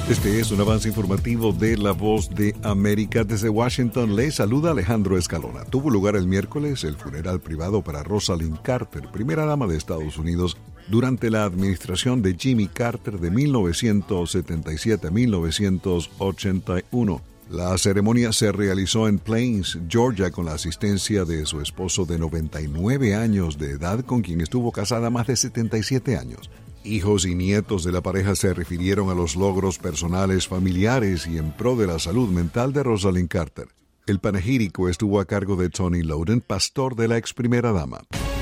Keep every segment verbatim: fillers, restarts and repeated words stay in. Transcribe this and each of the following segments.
Este es un avance informativo de La Voz de América. Desde Washington le saluda Alejandro Escalona. Tuvo lugar el miércoles el funeral privado para Rosalynn Carter, primera dama de Estados Unidos, durante la administración de Jimmy Carter de mil novecientos setenta y siete a mil novecientos ochenta y uno. La ceremonia se realizó en Plains, Georgia, con la asistencia de su esposo de noventa y nueve años de edad, con quien estuvo casada más de setenta y siete años. Hijos y nietos de la pareja se refirieron a los logros personales, familiares y en pro de la salud mental de Rosalynn Carter. El panegírico estuvo a cargo de Tony Loden, pastor de la ex primera dama.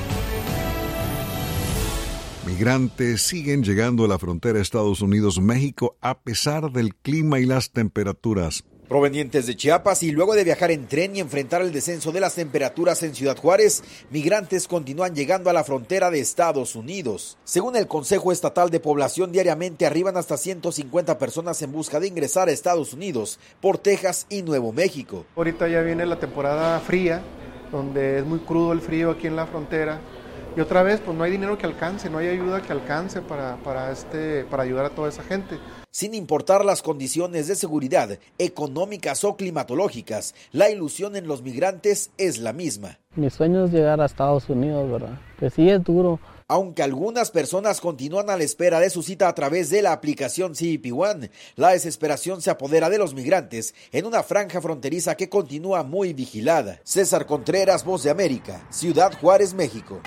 Migrantes siguen llegando a la frontera Estados Unidos-México a pesar del clima y las temperaturas. Provenientes de Chiapas y luego de viajar en tren y enfrentar el descenso de las temperaturas en Ciudad Juárez, migrantes continúan llegando a la frontera de Estados Unidos. Según el Consejo Estatal de Población, diariamente arriban hasta ciento cincuenta personas en busca de ingresar a Estados Unidos por Texas y Nuevo México. Ahorita ya viene la temporada fría, donde es muy crudo el frío aquí en la frontera. Y otra vez, pues no hay dinero que alcance, no hay ayuda que alcance para, para, este, para ayudar a toda esa gente. Sin importar las condiciones de seguridad, económicas o climatológicas, la ilusión en los migrantes es la misma. Mi sueño es llegar a Estados Unidos, ¿verdad? Que sí es duro. Aunque algunas personas continúan a la espera de su cita a través de la aplicación C B P One, la desesperación se apodera de los migrantes en una franja fronteriza que continúa muy vigilada. César Contreras, Voz de América, Ciudad Juárez, México.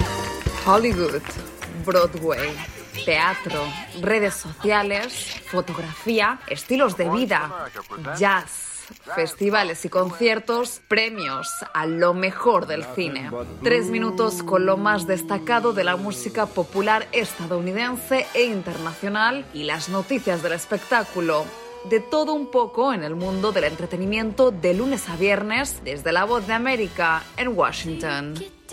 Hollywood, Broadway, teatro, redes sociales, fotografía, estilos de vida, jazz, festivales y conciertos, premios a lo mejor del cine. Tres minutos con lo más destacado de la música popular estadounidense e internacional y las noticias del espectáculo. De todo un poco en el mundo del entretenimiento de lunes a viernes desde La Voz de América en Washington.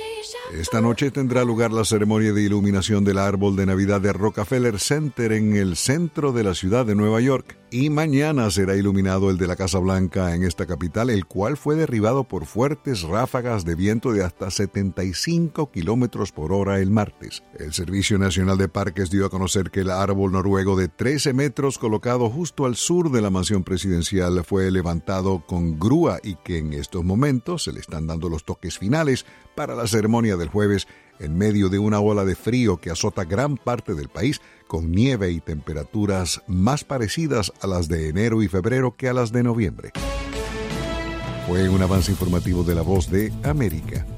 Esta noche tendrá lugar la ceremonia de iluminación del árbol de Navidad de Rockefeller Center en el centro de la ciudad de Nueva York. Y mañana será iluminado el de la Casa Blanca en esta capital, el cual fue derribado por fuertes ráfagas de viento de hasta setenta y cinco kilómetros por hora el martes. El Servicio Nacional de Parques dio a conocer que el árbol noruego de trece metros colocado justo al sur de la mansión presidencial fue levantado con grúa y que en estos momentos se le están dando los toques finales para la ceremonia del jueves en medio de una ola de frío que azota gran parte del país con nieve y temperaturas más parecidas a las de enero y febrero que a las de noviembre. Fue un avance informativo de La Voz de América.